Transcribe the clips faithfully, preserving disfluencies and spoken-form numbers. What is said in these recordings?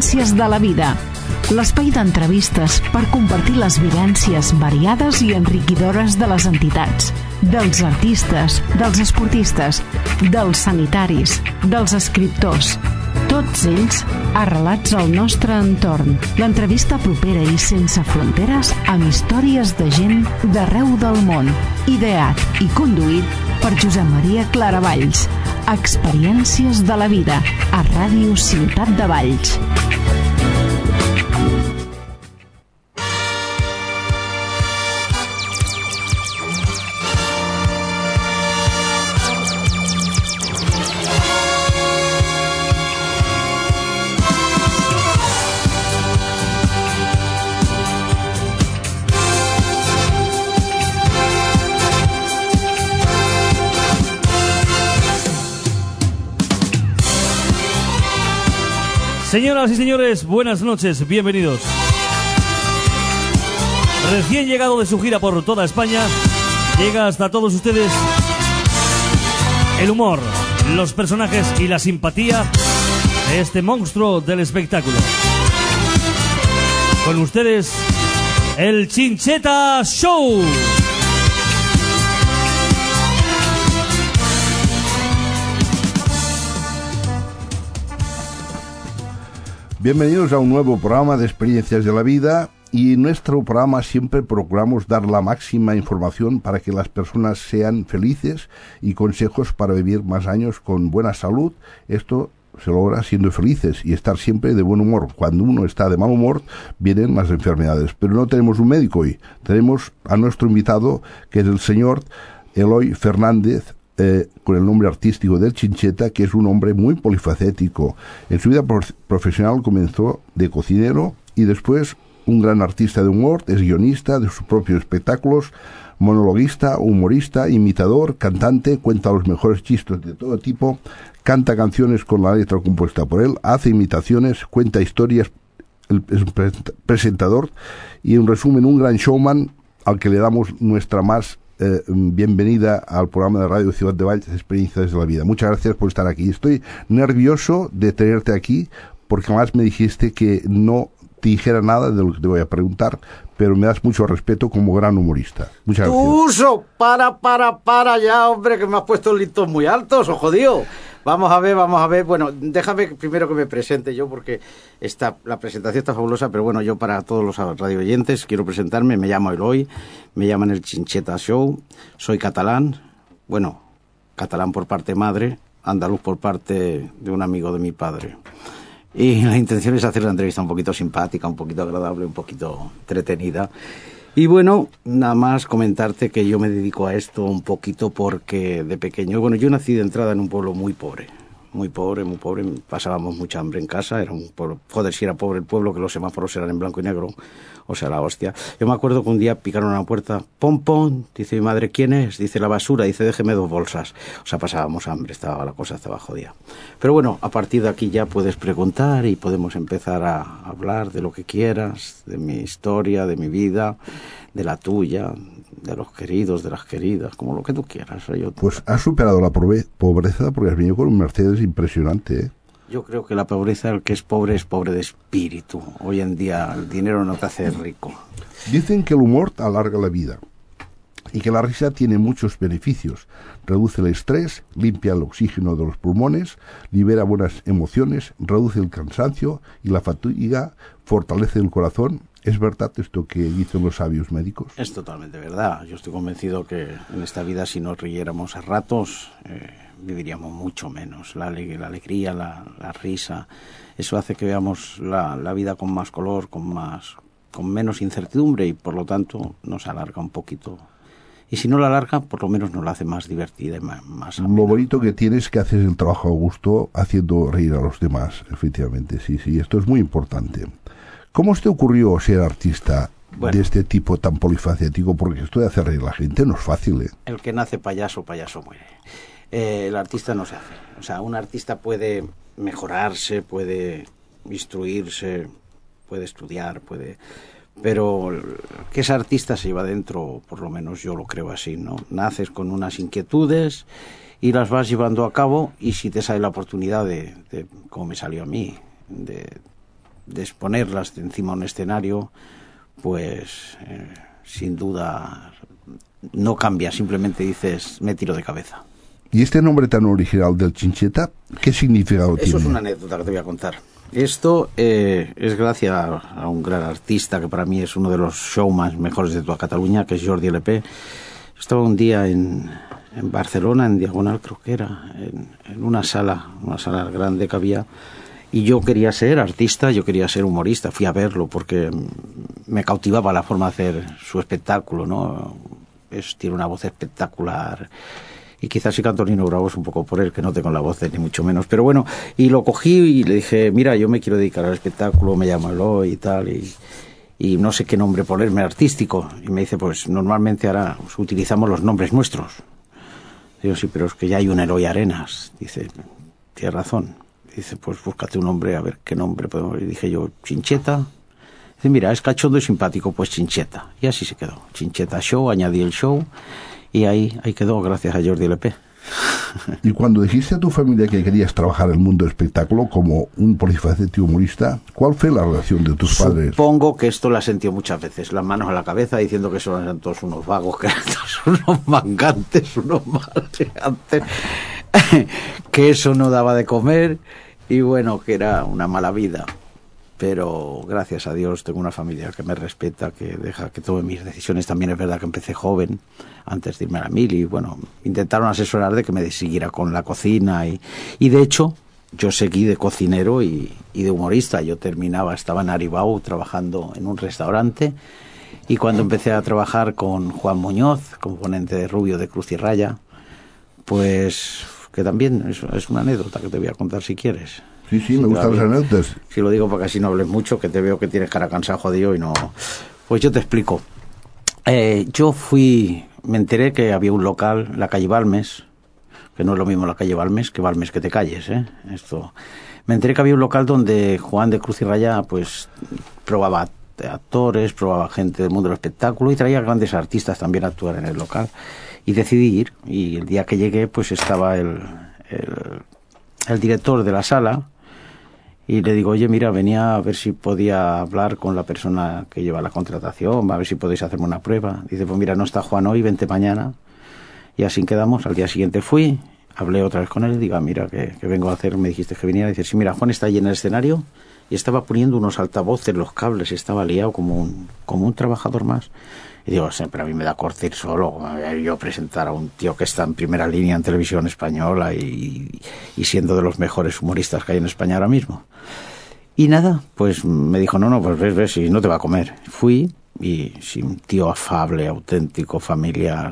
Experiències de la vida. L'espai d'entrevistes per compartir les vivències variades i enriquidores de les entitats, dels artistes, dels esportistes, dels sanitaris, dels escriptors. Tots ells arrelats al nostre entorn. L'entrevista propera i sense fronteres amb històries de gent d'arreu del món. Ideat i conduït per Josep Maria Claravalls. Experiències de la vida a Ràdio Ciutat de Valls. Señoras y señores, buenas noches, bienvenidos. Recién llegado de su gira por toda España, llega hasta todos ustedes el humor, los personajes y la simpatía de este monstruo del espectáculo. Con ustedes, el Chincheta Show. Bienvenidos a un nuevo programa de Experiencias de la Vida, y en nuestro programa siempre procuramos dar la máxima información para que las personas sean felices y consejos para vivir más años con buena salud. Esto se logra siendo felices y estar siempre de buen humor. Cuando uno está de mal humor vienen las enfermedades, pero no tenemos un médico hoy. Tenemos a nuestro invitado, que es el señor Eloy Fernández, Eh, con el nombre artístico del Chincheta, que es un hombre muy polifacético. En su vida prof- profesional comenzó de cocinero y después un gran artista de humor, es guionista de sus propios espectáculos, monologuista, humorista, imitador, cantante, cuenta los mejores chistes de todo tipo, canta canciones con la letra compuesta por él, hace imitaciones, cuenta historias, el, es un pre- presentador y en resumen un gran showman al que le damos nuestra más Eh, bienvenida al programa de Radio Ciudad de Valls, Experiencias de la Vida. Muchas gracias por estar aquí. Estoy nervioso de tenerte aquí porque además me dijiste que no te dijera nada de lo que te voy a preguntar, pero me das mucho respeto como gran humorista. Muchas gracias. Uso, para, para, para ya, hombre, que me has puesto listos muy altos, o jodido. Vamos a ver, vamos a ver. Bueno, déjame primero que me presente yo, porque esta, la presentación está fabulosa, pero bueno, yo para todos los radio oyentes quiero presentarme. Me llamo Eloy, me llaman el Chincheta Show, soy catalán, bueno, catalán por parte madre, andaluz por parte de un amigo de mi padre. Y la intención es hacer la entrevista un poquito simpática, un poquito agradable, un poquito entretenida. Y bueno, nada más comentarte que yo me dedico a esto un poquito porque de pequeño, bueno, yo nací de entrada en un pueblo muy pobre, muy pobre, muy pobre, pasábamos mucha hambre en casa, era un pueblo, joder, si era pobre el pueblo, que los semáforos eran en blanco y negro, o sea, la hostia. Yo me acuerdo que un día picaron a la puerta, pom, pom, dice mi madre, ¿quién es? Dice, la basura, dice, déjeme dos bolsas. O sea, pasábamos hambre, estaba la cosa, estaba jodida. Pero bueno, a partir de aquí ya puedes preguntar y podemos empezar a hablar de lo que quieras, de mi historia, de mi vida, de la tuya, de los queridos, de las queridas, como lo que tú quieras. Yo pues has superado la pobreza porque has venido con un Mercedes impresionante, ¿eh? Yo creo que la pobreza, el que es pobre, es pobre de espíritu. Hoy en día el dinero no te hace rico. Dicen que el humor alarga la vida y que la risa tiene muchos beneficios. Reduce el estrés, limpia el oxígeno de los pulmones, libera buenas emociones, reduce el cansancio y la fatiga, fortalece el corazón. ¿Es verdad esto que dicen los sabios médicos? Es totalmente verdad. Yo estoy convencido que en esta vida, si nos riéramos a ratos, eh, viviríamos mucho menos. La, ale- la alegría, la, la risa, eso hace que veamos la, la vida con más color, con más, con menos incertidumbre y por lo tanto nos alarga un poquito. Y si no la alarga, por lo menos nos la hace más divertida y más, más amena. Lo bonito que tienes es que haces el trabajo a gusto haciendo reír a los demás, efectivamente. Sí, sí, esto es muy importante. ¿Cómo te ocurrió ser artista bueno, de este tipo tan polifacético? Porque esto de hacer reír a la gente no es fácil, ¿eh? El que nace payaso, payaso muere. Eh, el artista no se hace. O sea, un artista puede mejorarse, puede instruirse, puede estudiar, puede... Pero que ese artista se lleva dentro, por lo menos yo lo creo así, ¿no? Naces con unas inquietudes y las vas llevando a cabo, y si te sale la oportunidad de, de como me salió a mí, de de exponerlas de encima de un escenario, pues eh, sin duda no cambia, simplemente dices, me tiro de cabeza. ¿Y este nombre tan original del Chincheta, qué significado Eso tiene? Eso es una anécdota que te voy a contar. Esto eh, es gracias a, a un gran artista que para mí es uno de los showmans mejores de toda Cataluña, que es Jordi L P. Estaba un día en, en Barcelona, en Diagonal creo que era, en, en una sala, una sala grande que había, y yo quería ser artista, yo quería ser humorista. Fui a verlo porque me cautivaba la forma de hacer su espectáculo, ¿no? Es, tiene una voz espectacular. Y quizás si canto Nino Bravo es un poco por él, que no tengo la voz de ni mucho menos. Pero bueno, y lo cogí y le dije, mira, yo me quiero dedicar al espectáculo, me llamo Eloy y tal, y, y no sé qué nombre ponerme artístico. Y me dice, pues normalmente ahora pues, utilizamos los nombres nuestros. Digo, sí, pero es que ya hay un Eloy Arenas. Dice, tienes razón. Dice, pues búscate un nombre, a ver qué nombre podemos. Y dije yo, Chincheta. Dice, mira, es cachondo y simpático, pues Chincheta. Y así se quedó. Chincheta Show, añadí el show. Y ahí, ahí quedó, gracias a Jordi L P. Y cuando dijiste a tu familia que querías trabajar en el mundo del espectáculo como un polifacético humorista, ¿cuál fue la relación de tus padres? Supongo que esto la sentió muchas veces, las manos a la cabeza diciendo que son eran todos unos vagos, que eran todos unos mangantes, unos maleantes, que eso no daba de comer y bueno, que era una mala vida. Pero gracias a Dios tengo una familia que me respeta, que deja que tome mis decisiones. También es verdad que empecé joven, antes de irme a la mili, y bueno, intentaron asesorar de que me siguiera con la cocina y, y de hecho yo seguí de cocinero y, y de humorista. Yo terminaba, estaba en Aribau trabajando en un restaurante y cuando empecé a trabajar con Juan Muñoz, componente de Rubio de Cruz y Raya, pues que también es, es una anécdota que te voy a contar si quieres. Sí, sí, me gustan las anécdotas. Si lo digo para que así no hables mucho, que te veo que tienes cara cansado, jodido, y no... Pues yo te explico. Eh, yo fui... Me enteré que había un local, la calle Balmes, que no es lo mismo la calle Balmes que Balmes que te calles, ¿eh? Esto... Me enteré que había un local donde Juan de Cruz y Raya, pues, probaba actores, probaba gente del mundo del espectáculo y traía grandes artistas también a actuar en el local. Y decidí ir, y el día que llegué, pues estaba el, el, el director de la sala. Y le digo, oye, mira, venía a ver si podía hablar con la persona que lleva la contratación, a ver si podéis hacerme una prueba. Dice, pues mira, no está Juan hoy, vente mañana. Y así quedamos. Al día siguiente fui, hablé otra vez con él y digo, mira, que, que vengo a hacer, me dijiste que viniera. Dice, sí, mira, Juan está ahí en el escenario y estaba poniendo unos altavoces, los cables, estaba liado como un, como un trabajador más. Y digo, pero a mí me da corte ir solo, yo presentar a un tío que está en primera línea en televisión española y, y siendo de los mejores humoristas que hay en España ahora mismo. Y nada, pues me dijo, no, no, pues ves, ves, si no te va a comer. Fui, y sí, un tío afable, auténtico, familiar.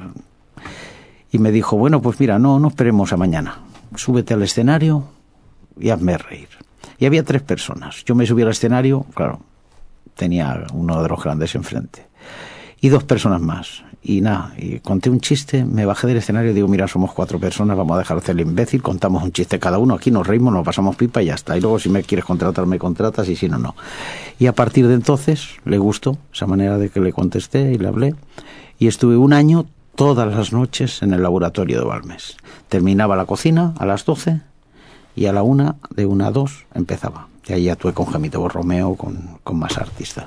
Y me dijo, bueno, pues mira, no, no esperemos a mañana. Súbete al escenario y hazme reír. Y había tres personas. Yo me subí al escenario, claro, tenía uno de los grandes enfrente. Y dos personas más. Y nada, y conté un chiste, me bajé del escenario y digo, mira, somos cuatro personas, vamos a dejar de hacer el imbécil, contamos un chiste cada uno, aquí nos reímos, nos pasamos pipa y ya está. Y luego si me quieres contratar, me contratas y si no, no. Y a partir de entonces le gustó esa manera de que le contesté y le hablé. Y estuve un año todas las noches en el laboratorio de Balmes. Terminaba la cocina a las doce y a la una, de una a dos, empezaba. Y ahí actué con Gemito Borromeo, con, con más artistas.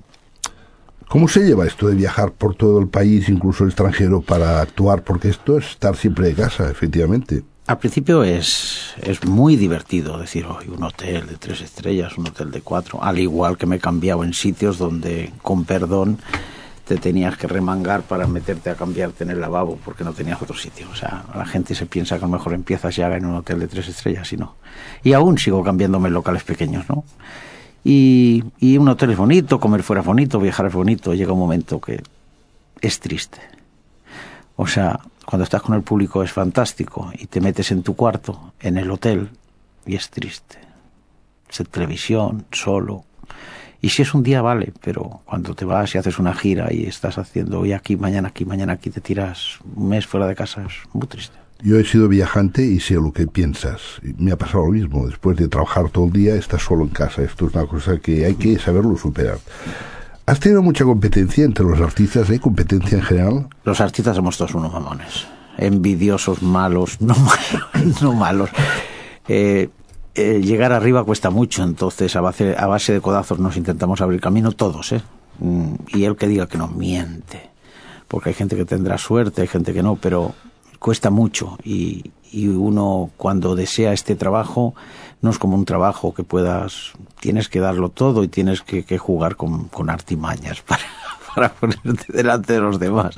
¿Cómo se lleva esto de viajar por todo el país, incluso el extranjero, para actuar? Porque esto es estar siempre de casa, efectivamente. Al principio es, es muy divertido decir, hoy un hotel de tres estrellas, un hotel de cuatro, al igual que me he cambiado en sitios donde, con perdón, te tenías que remangar para meterte a cambiarte en el lavabo porque no tenías otro sitio. O sea, la gente se piensa que a lo mejor empiezas ya en un hotel de tres estrellas y no. Y aún sigo cambiándome en locales pequeños, ¿no? Y, y un hotel es bonito, comer fuera es bonito, viajar es bonito. Llega un momento que es triste. O sea, cuando estás con el público es fantástico y te metes en tu cuarto, en el hotel, y es triste. Es televisión, solo. Y si es un día, vale, pero cuando te vas y haces una gira y estás haciendo hoy aquí, mañana aquí, mañana aquí, te tiras un mes fuera de casa, es muy triste. Yo he sido viajante y sé lo que piensas. Me ha pasado lo mismo. Después de trabajar todo el día, estás solo en casa. Esto es una cosa que hay que saberlo superar. ¿Has tenido mucha competencia entre los artistas? ¿Hay competencia en general? Los artistas somos todos unos mamones. Envidiosos, malos, no malos. No malos. Eh, eh, llegar arriba cuesta mucho, entonces a base, a base de codazos nos intentamos abrir camino todos, ¿eh? Mm, y el que diga que nos miente, porque hay gente que tendrá suerte, hay gente que no, pero cuesta mucho y, y uno cuando desea este trabajo no es como un trabajo que puedas, tienes que darlo todo y tienes que, que jugar con, con artimañas para, para ponerte delante de los demás.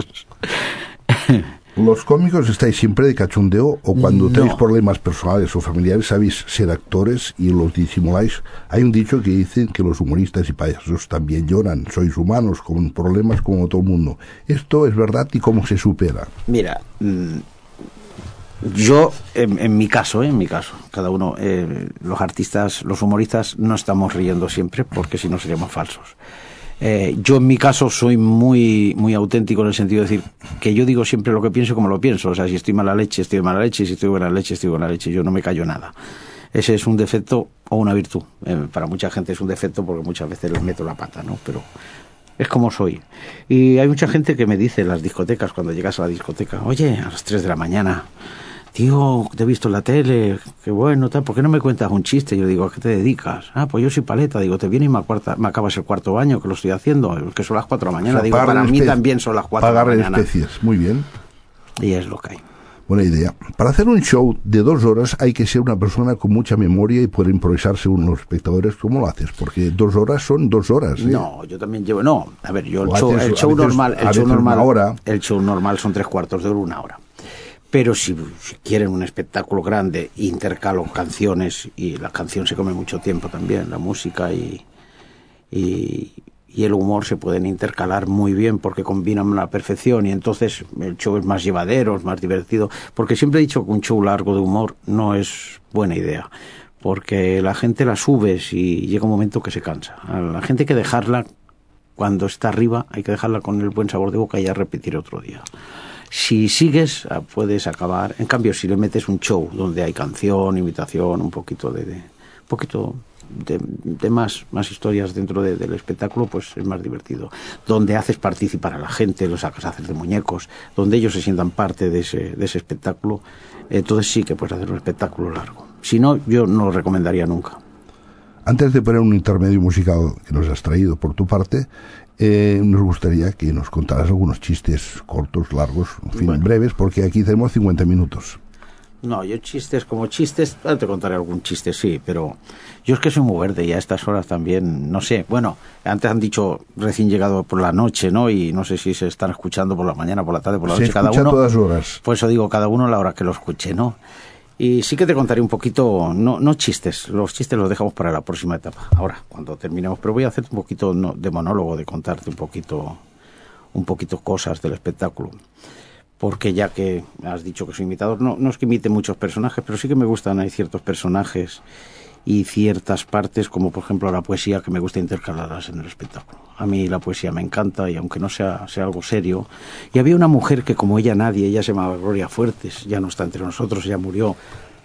¿Los cómicos estáis siempre de cachondeo o cuando No. tenéis problemas personales o familiares sabéis ser actores y los disimuláis? Hay un dicho que dice que los humoristas y payasos también lloran, sois humanos con problemas como todo el mundo. ¿Esto es verdad y cómo se supera? Mira, mmm, yo, en, en mi caso, ¿eh? en mi caso, cada uno, eh, los artistas, los humoristas no estamos riendo siempre porque si no seríamos falsos. Eh, yo en mi caso soy muy muy auténtico en el sentido de decir que yo digo siempre lo que pienso como lo pienso. O sea, si estoy mala leche, estoy de mala leche, y si estoy buena leche, estoy buena leche. Yo no me callo nada. Ese es un defecto o una virtud. Eh, para mucha gente es un defecto porque muchas veces les meto la pata, ¿no? Pero es como soy. Y hay mucha gente que me dice en las discotecas, cuando llegas a la discoteca, oye, a las tres de la mañana, tío, te he visto en la tele, qué bueno, tal, ¿por qué no me cuentas un chiste? Yo digo, ¿a qué te dedicas? Ah, pues yo soy paleta. Digo, te viene y me, acuarta, me acabas el cuarto baño que lo estoy haciendo, que son las cuatro de la mañana. O sea, digo, para mí también son las cuatro de la mañana. Pagar especies, muy bien. Y es lo que hay. Buena idea. Para hacer un show de dos horas hay que ser una persona con mucha memoria y poder improvisar según los espectadores. ¿Cómo lo haces? Porque dos horas son dos horas. ¿eh? No, yo también llevo... No, a ver, yo el O show, haces- el show a veces- normal... a El show veces normal, una hora. el show normal son tres cuartos de hora, una hora. Pero si, si quieren un espectáculo grande, intercalo canciones, y la canción se come mucho tiempo también, la música y, y, y el humor se pueden intercalar muy bien porque combinan a la perfección y entonces el show es más llevadero, es más divertido. Porque siempre he dicho que un show largo de humor no es buena idea, porque la gente la subes y llega un momento que se cansa. A la gente hay que dejarla, cuando está arriba, hay que dejarla con el buen sabor de boca y ya repetir otro día. Si sigues, puedes acabar. En cambio, si le metes un show donde hay canción, imitación, un poquito de, de un poquito de, de más, más historias dentro de, del espectáculo, pues es más divertido. Donde haces participar a la gente, los sacas a hacer de muñecos, donde ellos se sientan parte de ese, de ese espectáculo, entonces sí que puedes hacer un espectáculo largo. Si no, yo no lo recomendaría nunca. Antes de poner un intermedio musical que nos has traído por tu parte, eh, nos gustaría que nos contaras algunos chistes cortos, largos, en fin, Bueno. breves, porque aquí tenemos cincuenta minutos. No, yo chistes como chistes, ahora te contaré algún chiste, sí, pero yo es que soy muy verde y a estas horas también, no sé, bueno, antes han dicho recién llegado por la noche, ¿no? Y no sé si se están escuchando por la mañana, por la tarde, por la Se noche, cada escucha uno. a todas horas. Por eso digo, cada uno a la hora que lo escuche, ¿no? Y sí que te contaré un poquito, no, no chistes, los chistes los dejamos para la próxima etapa, ahora, cuando terminemos, pero voy a hacerte un poquito no, de monólogo, de contarte un poquito, un poquito cosas del espectáculo. Porque ya que has dicho que soy imitador, no, no es que imite muchos personajes, pero sí que me gustan, hay ciertos personajes y ciertas partes, como por ejemplo la poesía, que me gusta intercalarlas en el espectáculo. A mí la poesía me encanta y aunque no sea, sea algo serio. Y había una mujer que como ella nadie, ella se llamaba Gloria Fuertes, ya no está entre nosotros, ya murió,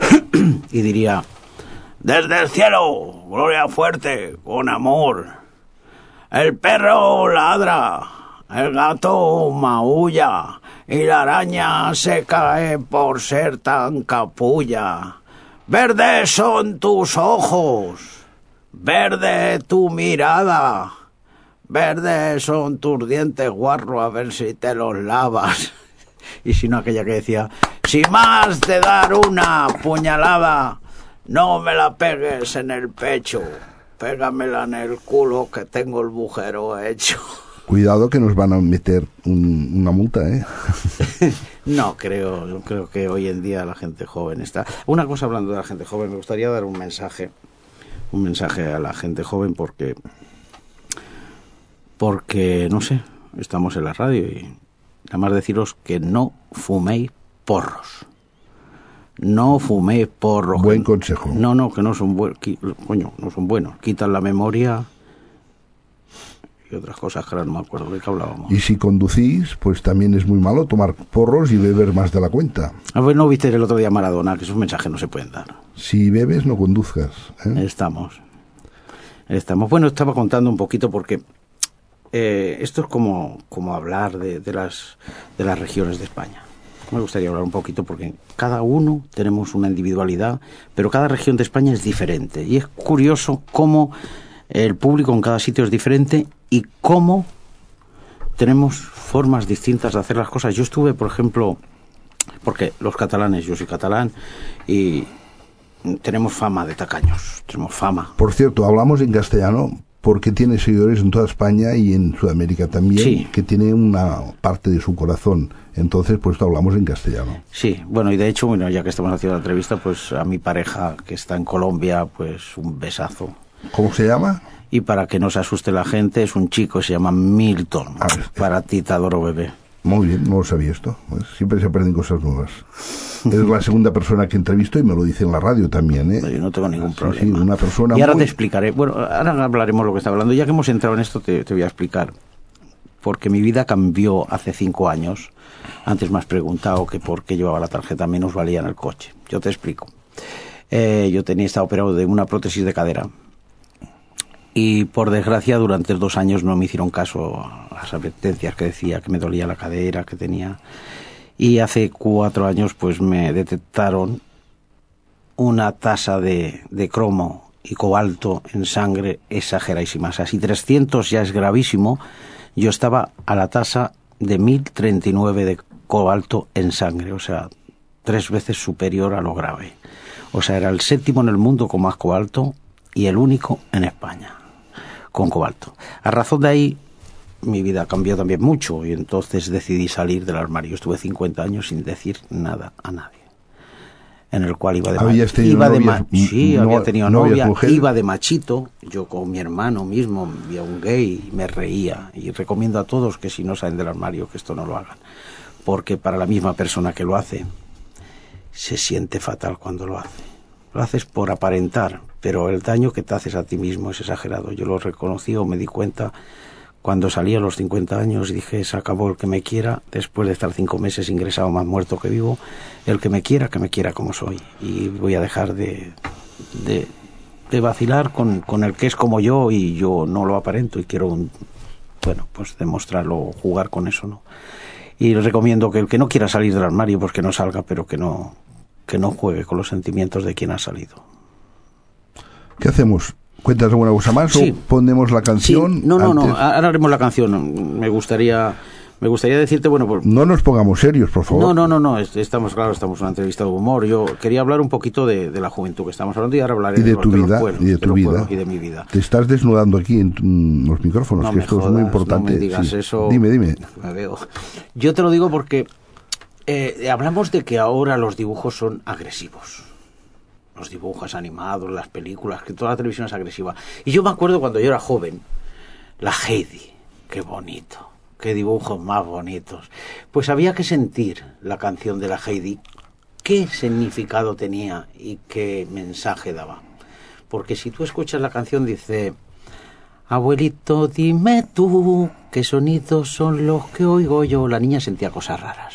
y diría: desde el cielo, Gloria Fuerte, con amor, el perro ladra, el gato maulla y la araña se cae por ser tan capulla. Verdes son tus ojos, verde tu mirada, verdes son tus dientes, guarro, a ver si te los lavas. Y si no, aquella que decía: si más de dar una puñalada, no me la pegues en el pecho, pégamela en el culo que tengo el bujero hecho. Cuidado que nos van a meter un, una multa, ¿eh? No creo, yo creo que hoy en día la gente joven está... Una cosa, hablando de la gente joven, me gustaría dar un mensaje, un mensaje a la gente joven porque, porque, no sé, estamos en la radio y nada más deciros que no fuméis porros. No fuméis porros. Buen que- consejo. No, no, que no son buenos, coño, no son buenos. Quitan la memoria y otras cosas que ahora no me acuerdo de qué hablábamos. Y si conducís, pues también es muy malo tomar porros y beber más de la cuenta. A ver, ¿no viste el otro día Maradona? Que esos mensajes no se pueden dar. Si bebes, no conduzcas, ¿eh? Estamos. Estamos. Bueno, estaba contando un poquito porque eh, esto es como, como hablar de, de, las, de las regiones de España. Me gustaría hablar un poquito porque cada uno tenemos una individualidad, pero cada región de España es diferente. Y es curioso cómo el público en cada sitio es diferente y cómo tenemos formas distintas de hacer las cosas. Yo estuve, por ejemplo, porque los catalanes, yo soy catalán y tenemos fama de tacaños, tenemos fama. Por cierto, hablamos en castellano porque tiene seguidores en toda España y en Sudamérica también, sí, que tiene una parte de su corazón. Entonces, pues hablamos en castellano. Sí, bueno, y de hecho, bueno, ya que estamos haciendo la entrevista, pues a mi pareja que está en Colombia, pues un besazo. ¿Cómo se llama? Y para que no se asuste la gente, es un chico, se llama Milton. A ver, para ti te adoro, bebé. Muy bien, no lo sabía esto. Pues siempre se aprenden cosas nuevas. Es la segunda persona que entrevisto y me lo dice en la radio también, ¿eh? No, yo no tengo ningún sí, problema. Sí, una persona y ahora muy... te explicaré. Bueno, ahora hablaremos lo que está hablando. Ya que hemos entrado en esto, te, te voy a explicar. Porque mi vida cambió hace cinco años. Antes me has preguntado que por qué llevaba la tarjeta menos valía en el coche. Yo te explico. Eh, yo tenía estado operado de una prótesis de cadera. Y por desgracia durante dos años no me hicieron caso a las advertencias que decía que me dolía la cadera, que tenía. Y hace cuatro años pues me detectaron una tasa de, de cromo y cobalto en sangre exageradísima. O sea, si trescientos ya es gravísimo, yo estaba a la tasa de mil treinta y nueve de cobalto en sangre. O sea, tres veces superior a lo grave. O sea, era el séptimo en el mundo con más cobalto y el único en España con cobalto. A razón de ahí, mi vida cambió también mucho y entonces decidí salir del armario. Estuve cincuenta años sin decir nada a nadie. En el cual iba de ¿Habías tenido iba novias? de Sí, no, había tenido no novia, mujer. Iba de machito, yo con mi hermano mismo, vi a un gay y me reía. Y recomiendo a todos que si no salen del armario, que esto no lo hagan. Porque para la misma persona que lo hace, se siente fatal cuando lo hace. Lo haces por aparentar, pero el daño que te haces a ti mismo es exagerado. Yo lo reconocí o me di cuenta cuando salí a los cincuenta años y dije, se acabó el que me quiera, después de estar cinco meses ingresado más muerto que vivo, el que me quiera, que me quiera como soy. Y voy a dejar de, de, de vacilar con, con el que es como yo y yo no lo aparento y quiero, un, bueno, pues demostrarlo, jugar con eso, ¿no? Y les recomiendo que el que no quiera salir del armario, pues que no salga, pero que no... que no juegue con los sentimientos de quien ha salido. ¿Qué hacemos? ¿Cuentas alguna cosa más sí. o ponemos la canción? Sí. No, no, antes? no, ahora haremos la canción. Me gustaría me gustaría decirte, bueno... Por... No nos pongamos serios, por favor. No, no, no, no, estamos, claro, estamos en una entrevista de humor. Yo quería hablar un poquito de, de la juventud que estamos hablando y ahora hablaré y de, de, tu de vida, los pueblos, y de tu de vida. pueblos, y de mi vida. Te estás desnudando aquí en tu, los micrófonos, No que me esto jodas, es muy importante. no me digas sí. eso. Dime, dime. Me veo. Yo te lo digo porque eh, hablamos de que ahora los dibujos son agresivos. Los dibujos animados, las películas, que toda la televisión es agresiva. Y yo me acuerdo cuando yo era joven, la Heidi, qué bonito, qué dibujos más bonitos. Pues había que sentir la canción de la Heidi, qué significado tenía y qué mensaje daba. Porque si tú escuchas la canción dice, abuelito, dime tú, qué sonidos son los que oigo yo. La niña sentía cosas raras.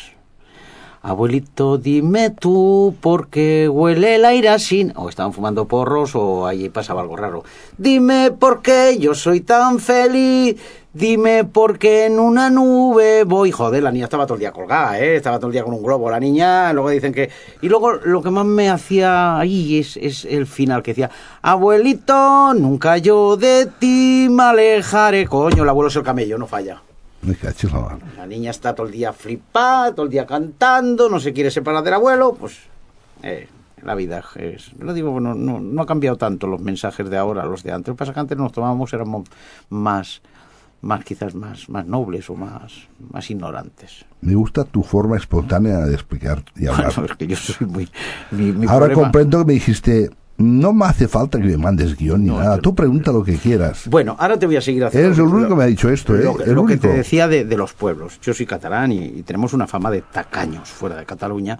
Abuelito, dime tú, ¿por qué huele el aire así? O estaban fumando porros o allí pasaba algo raro. Dime por qué yo soy tan feliz. Dime por qué en una nube voy. Joder, la niña estaba todo el día colgada, ¿eh? Estaba todo el día con un globo. La niña, luego dicen que... Y luego lo que más me hacía ahí es, es el final, que decía, abuelito, nunca yo de ti me alejaré. Coño, el abuelo es el camello, no falla. Me cachis la mano. La niña está todo el día flipada, todo el día cantando, no se quiere separar del abuelo, pues eh, la vida es... Lo digo, bueno, no, no ha cambiado tanto los mensajes de ahora, los de antes. Lo que pasa es que antes nos tomábamos, éramos más, más quizás más, más nobles o más, más ignorantes. Me gusta tu forma espontánea de explicar y hablar. Bueno, es que yo soy muy... Mi, mi Ahora problema... comprendo que me dijiste... No me hace falta que me mandes guión ni No, nada. yo- Tú pregunta lo que quieras. Bueno, ahora te voy a seguir haciendo... Eres el único que me ha dicho esto, ¿eh? Lo, que- El lo que único. te decía de, de los pueblos. Yo soy catalán y, y tenemos una fama de tacaños fuera de Cataluña.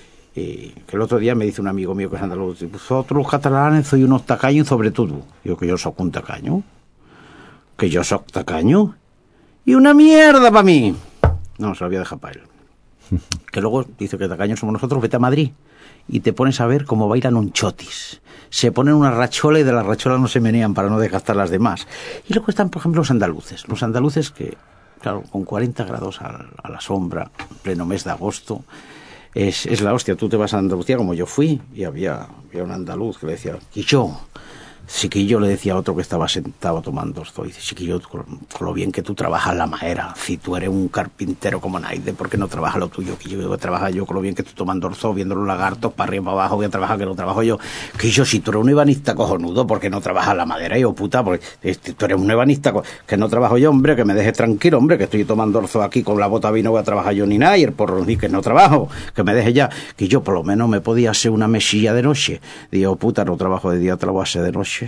Y que el otro día me dice un amigo mío que es andaluz, vosotros los catalanes sois unos tacaños sobre todo. Digo que yo soy un tacaño. Que yo soy tacaño. Y una mierda para mí. No, se lo voy a dejar para él. Que luego dice que tacaños somos nosotros, vete a Madrid y te pones a ver cómo bailan un chotis. Se ponen una rachola y de la rachola no se menean para no desgastar las demás. Y luego están, por ejemplo, los andaluces. Los andaluces que, claro, con cuarenta grados a, a la sombra, en pleno mes de agosto, es, es la hostia. Tú te vas a Andalucía como yo fui y había, había un andaluz que le decía, Chiquillo, Chiquillo, le decía a otro que estaba sentado tomando orzo, dice, Chiquillo, con, con lo bien que tú trabajas la madera, si tú eres un carpintero como Naide, ¿por qué no trabajas lo tuyo? Que yo voy a trabajar yo con lo bien que estoy tomando orzo, viendo los lagartos para arriba, para abajo, voy a trabajar que no trabajo yo. Que yo, si tú eres un ebanista cojonudo, ¿por qué no trabajas la madera? Y yo, puta, porque este, tú eres un ebanista que no trabajo yo, hombre, que me dejes tranquilo, hombre, que estoy tomando orzo aquí con la bota vino, voy a trabajar yo ni nada, y el porro ni que no trabajo, que me dejes ya. Que yo por lo menos me podía hacer una mesilla de noche. Digo, puta, no trabajo de día, trabajo a hacer de noche.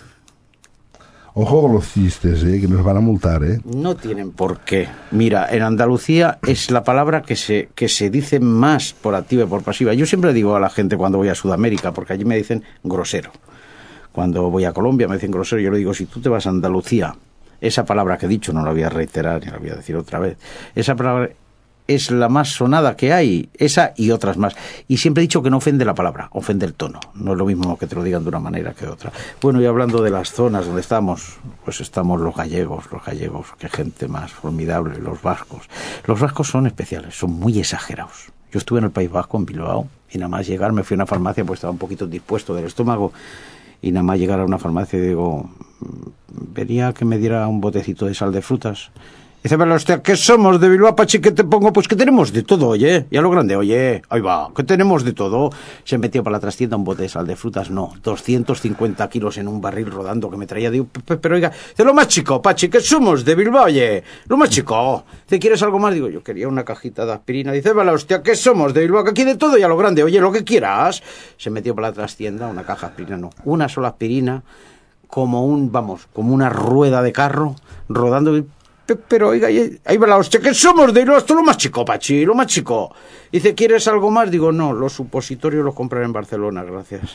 Ojo con los chistes, ¿eh? Que nos van a multar, ¿eh? No tienen por qué. Mira, en Andalucía es la palabra que se, que se dice más por activa y por pasiva. Yo siempre digo a la gente cuando voy a Sudamérica, porque allí me dicen grosero. Cuando voy a Colombia me dicen grosero, yo le digo, si tú te vas a Andalucía, esa palabra que he dicho, no la voy a reiterar ni la voy a decir otra vez, esa palabra es la más sonada que hay, esa y otras más. Y siempre he dicho que no ofende la palabra, ofende el tono. No es lo mismo que te lo digan de una manera que de otra. Bueno, y hablando de las zonas donde estamos, pues estamos los gallegos, los gallegos, qué gente más formidable, los vascos. Los vascos son especiales, son muy exagerados. Yo estuve en el País Vasco, en Bilbao, y nada más llegar, me fui a una farmacia, pues estaba un poquito dispuesto del estómago, y nada más llegar a una farmacia y digo, venía que me diera un botecito de sal de frutas. Dice, pero hostia, ¿qué somos de Bilbao, Pachi? ¿Qué te pongo? Pues que tenemos de todo, oye. Y a lo grande, oye, ahí va, que tenemos de todo. Se metió para la trastienda un bote de sal de frutas, no, doscientos cincuenta kilos en un barril rodando que me traía. Digo, pero oiga, dice, lo más chico, Pachi, ¿qué somos de Bilbao, oye? Lo más chico. Dice, ¿quieres algo más? Digo, yo quería una cajita de aspirina. Dice, vale, hostia, ¿qué somos de Bilbao? Que aquí de todo y a lo grande, oye, lo que quieras. Se metió para la trastienda, una caja de aspirina, no, una sola aspirina, como un, vamos, como una rueda de carro, rodando. Pero oiga, ahí va la hostia, ¿qué somos de esto? Lo más chico, Pachi, lo más chico. Dice, ¿quieres algo más? Digo, no, los supositorios los compraré en Barcelona, gracias.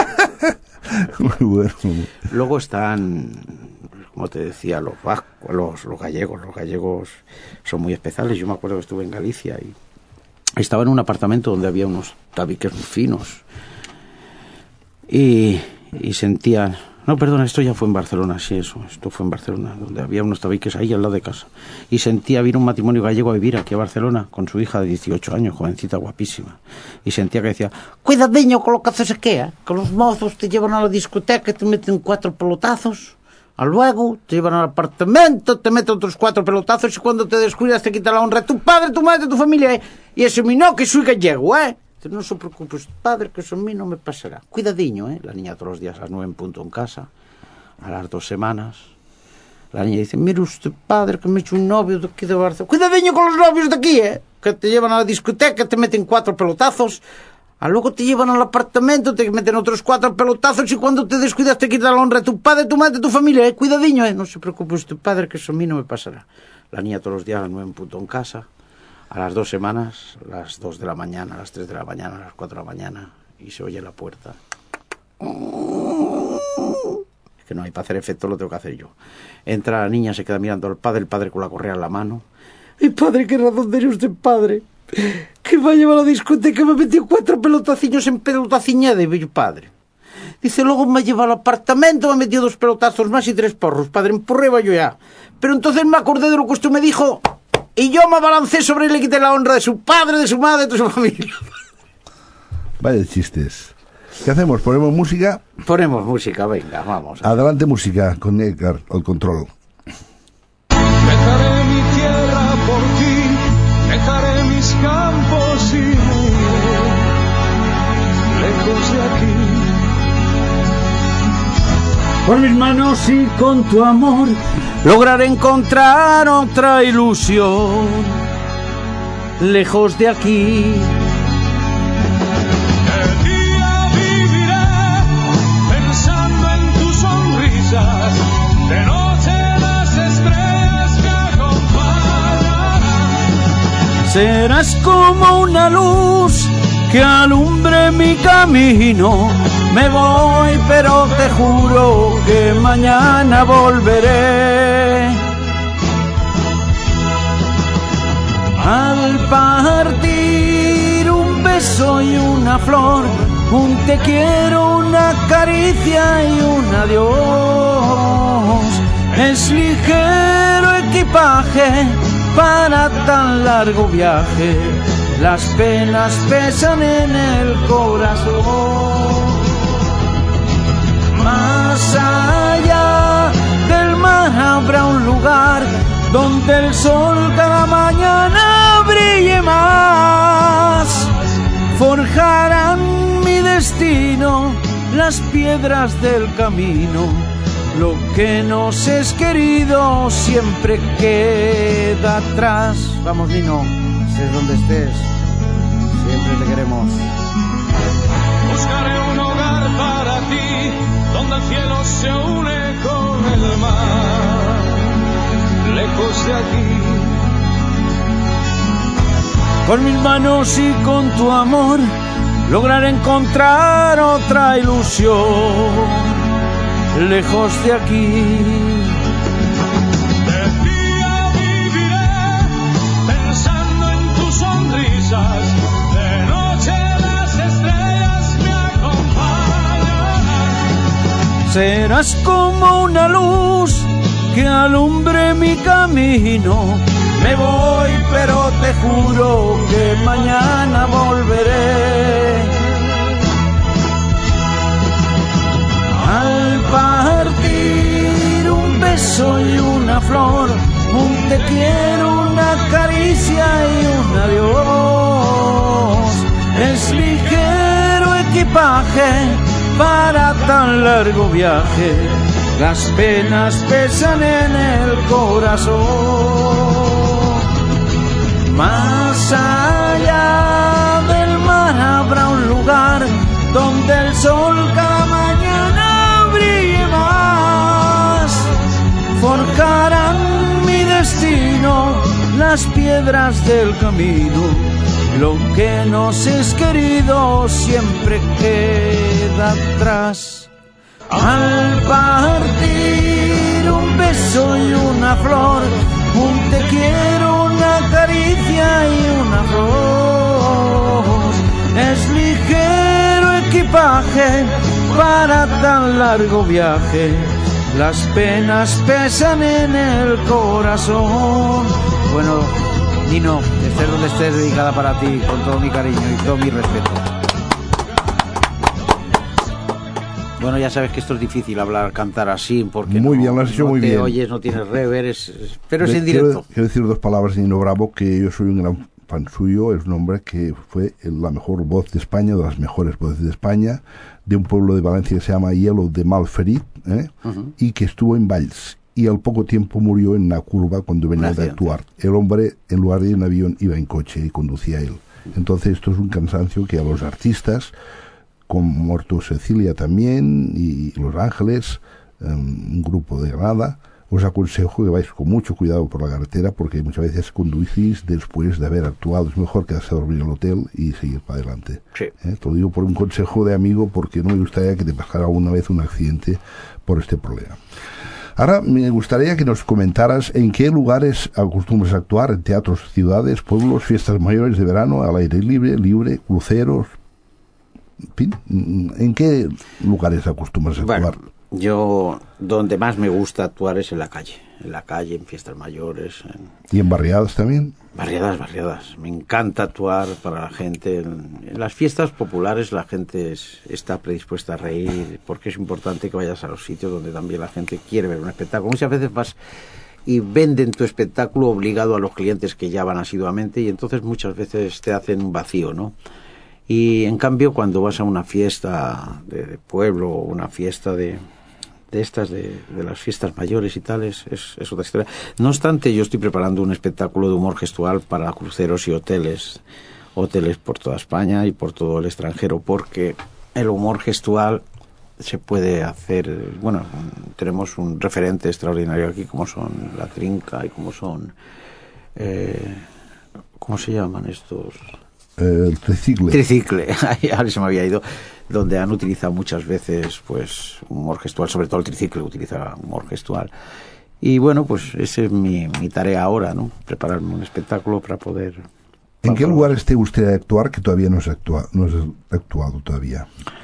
Muy bueno. Luego están, como te decía, los vascos, los, los gallegos. Los gallegos son muy especiales. Yo me acuerdo que estuve en Galicia y estaba en un apartamento donde había unos tabiques muy finos. Y, y sentía... No, perdona, esto ya fue en Barcelona, sí, eso, esto fue en Barcelona, donde había unos tabiques ahí al lado de casa. Y sentía, vino un matrimonio gallego a vivir aquí a Barcelona con su hija de dieciocho años, jovencita, guapísima. Y sentía que decía, cuidadiño con lo que haces aquí, ¿eh? Que los mozos te llevan a la discoteca y te meten cuatro pelotazos. A luego te llevan al apartamento, te meten otros cuatro pelotazos y cuando te descuidas te quita la honra tu padre, tu madre, tu familia, ¿eh? Y eso mi no, que soy gallego, ¿eh? No se preocupe, padre, que eso a mí no me pasará. Cuidadiño, ¿eh? La niña todos los días a las nueve en punto en casa. A las dos semanas, la niña dice, mire usted, padre, que me he hecho un novio de aquí de Barcelona. Cuidadiño con los novios de aquí, ¿eh? Que te llevan a la discoteca, te meten cuatro pelotazos. A luego te llevan al apartamento, te meten otros cuatro pelotazos y cuando te descuidas te quitan la honra de tu padre, tu madre, tu familia, ¿eh? Cuidadiño, ¿eh? No se preocupe usted, padre, que eso a mí no me pasará. La niña todos los días a las nueve en punto en casa. A las dos semanas, a las dos de la mañana, a las tres de la mañana, a las cuatro de la mañana, y se oye la puerta. Es que no hay para hacer efecto, lo tengo que hacer yo. Entra la niña, se queda mirando al padre, el padre con la correa en la mano. ¡Ay, padre, qué razón tiene usted, padre! Que va a llevar a la discoteca, me metió cuatro pelotaciños en pelotaciñada, y bello padre. Dice, luego me lleva al apartamento, me metió dos pelotazos más y tres porros. Padre, empurreba yo ya. Pero entonces me acordé de lo que usted me dijo... Y yo me abalancé sobre él y le quité la honra de su padre, de su madre, de su familia. Vaya chistes. ¿Qué hacemos? ¿Ponemos música? Ponemos música, venga, vamos. Adelante música, con Edgar, al control. Dejaré mi tierra por ti, dejaré mis campos y me iré lejos de aquí. Con mis manos y con tu amor lograré encontrar otra ilusión lejos de aquí. El día viviré pensando en tus sonrisas, de noche las estrellas me acompañarán. Serás como una luz que alumbre mi camino. Me voy, pero te juro que mañana volveré. Al partir un beso y una flor, un te quiero, una caricia y un adiós. Es ligero equipaje para tan largo viaje. las penas pesan en el corazón. Más allá del mar habrá un lugar donde el sol cada mañana brille más. Forjarán mi destino las piedras del camino. Lo que nos es querido siempre queda atrás. Vamos, Nino, estés donde estés, siempre te queremos. Buscaré un hogar para ti, donde el cielo se une con el mar, lejos de aquí. Con mis manos y con tu amor lograré encontrar otra ilusión, lejos de aquí. De día viviré pensando en tus sonrisas, de noche las estrellas me acompañarán. Serás como una luz que alumbre mi camino. Me voy, pero te juro que mañana volveré. Al partir un beso y una flor, un te quiero, una caricia y un adiós. Es ligero equipaje para tan largo viaje, las penas pesan en el corazón. Más allá del mar habrá un lugar donde el sol cada mañana brille más. Forjarán mi destino las piedras del camino. Lo que nos es querido siempre queda atrás. Al partir un beso y una flor, un te quiero, una caricia y una rosa. Es ligero equipaje para tan largo viaje, las penas pesan en el corazón. Bueno, Nino, estés donde estés, dedicada para ti, con todo mi cariño y todo mi respeto. Bueno, ya sabes que esto es difícil hablar, cantar así, porque muy no, bien, lo has hecho no muy te bien. oyes, no tienes rever, es, es, pero es De, en directo. Quiero, quiero decir dos palabras de Nino Bravo, que yo soy un gran fan suyo. Es un hombre que fue la mejor voz de España, de las mejores voces de España, de un pueblo de Valencia que se llama Hielo de Malferit, ¿eh? Uh-huh. Y que estuvo en Valls. Y al poco tiempo murió en una curva cuando venía de actuar. El hombre, en lugar de ir en avión, iba en coche y conducía él. Entonces esto es un cansancio que a los artistas, como Muerto Cecilia también, y Los Ángeles, um, un grupo de Granada, os aconsejo que vais con mucho cuidado por la carretera, porque muchas veces conducís después de haber actuado. Es mejor quedarse a dormir en el hotel y seguir para adelante. Sí. ¿Eh? Te lo digo por un consejo de amigo, porque no me gustaría que te pasara alguna vez un accidente por este problema. Ahora me gustaría que nos comentaras en qué lugares acostumbras a actuar, en teatros, ciudades, pueblos, fiestas mayores de verano, al aire libre, libre, cruceros. En fin, ¿en qué lugares acostumbras a actuar? Bueno, yo donde más me gusta actuar es en la calle, en la calle, en fiestas mayores. En... ¿Y en barriadas también? Barriadas, barriadas. Me encanta actuar para la gente. En, en las fiestas populares la gente es, está predispuesta a reír, porque es importante que vayas a los sitios donde también la gente quiere ver un espectáculo. Muchas veces vas y venden tu espectáculo obligado a los clientes que ya van asiduamente, y entonces muchas veces te hacen un vacío, ¿no? Y en cambio cuando vas a una fiesta de, de pueblo o una fiesta de, de estas, de, de las fiestas mayores y tales, es, es otra historia. No obstante, yo estoy preparando un espectáculo de humor gestual para cruceros y hoteles, hoteles por toda España y por todo el extranjero, porque el humor gestual se puede hacer, bueno, tenemos un referente extraordinario aquí, como son La Trinca y como son, eh, ¿cómo se llaman estos? El tricicle. Tricicle, ahora se me había ido, donde han utilizado muchas veces pues humor gestual, sobre todo el tricicle utiliza humor gestual. Y bueno, pues esa es mi, mi tarea ahora, ¿no? Prepararme un espectáculo para poder... ¿En qué lugares te gustaría actuar que todavía no has, actua- no has actuado todavía?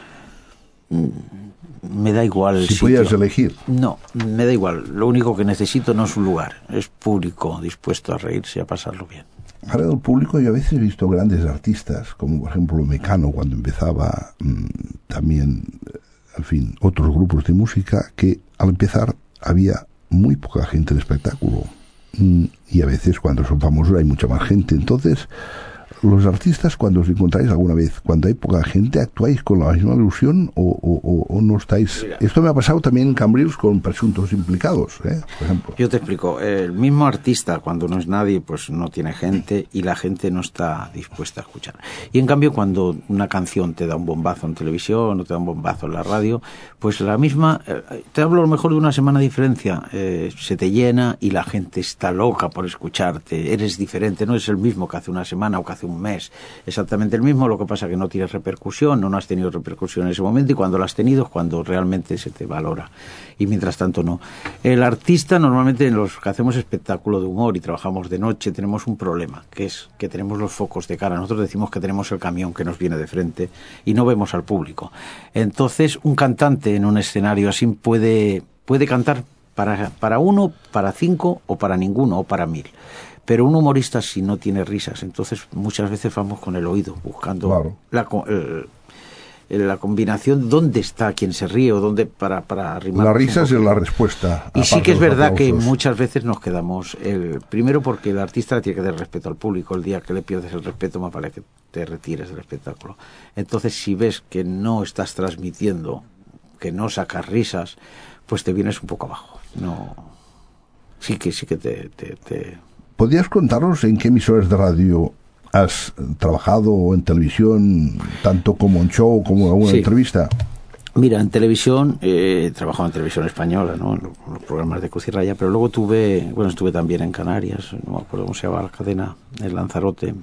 Me da igual el Si sitio. pudieras elegir. No, me da igual. Lo único que necesito no es un lugar, es público dispuesto a reírse y a pasarlo bien. Ahora el público, yo a veces he visto grandes artistas, como por ejemplo Mecano cuando empezaba, mmm, también, en fin, otros grupos de música, que al empezar había muy poca gente en el espectáculo. Mm, y a veces cuando son famosos hay mucha más gente. Entonces, los artistas, cuando os encontráis alguna vez, cuando hay poca gente, ¿actuáis con la misma ilusión o, o, o, o no estáis? Mira. Esto me ha pasado también en Cambrils con presuntos implicados, ¿eh? Por ejemplo. Yo te explico. El mismo artista, cuando no es nadie, pues no tiene gente y la gente no está dispuesta a escuchar. Y en cambio, cuando una canción te da un bombazo en televisión o te da un bombazo en la radio, pues la misma, eh, te hablo a lo mejor de una semana de diferencia, eh, se te llena y la gente está loca por escucharte. Eres diferente, no es el mismo que hace una semana o que hace un mes, exactamente el mismo, lo que pasa que no tienes repercusión, no, no has tenido repercusión en ese momento, y cuando la has tenido es cuando realmente se te valora, y mientras tanto no. El artista, normalmente en los que hacemos espectáculo de humor y trabajamos de noche, tenemos un problema, que es que tenemos los focos de cara. Nosotros decimos que tenemos el camión que nos viene de frente y no vemos al público. Entonces, un cantante en un escenario así puede, puede cantar para, para uno, para cinco, o para ninguno, o para mil. Pero un humorista, si no tiene risas, entonces muchas veces vamos con el oído, buscando claro. la, el, la combinación, dónde está quien se ríe o dónde para, para arrimar. Las risas es la respuesta. Y sí que es verdad que muchas veces nos quedamos, el, primero porque el artista tiene que dar respeto al público. El día que le pierdes el respeto, más vale que te retires del espectáculo. Entonces, si ves que no estás transmitiendo, que no sacas risas, pues te vienes un poco abajo. No, sí que sí que te... te, te ¿Podrías contarnos en qué emisoras de radio has trabajado, o en televisión, tanto como en show como en alguna sí. entrevista? Mira, en televisión, eh, he trabajado en televisión española, ¿no? En los, en los programas de Cruz y Raya, pero luego tuve, bueno, estuve también en Canarias, no me acuerdo cómo se llama la cadena, en Lanzarote,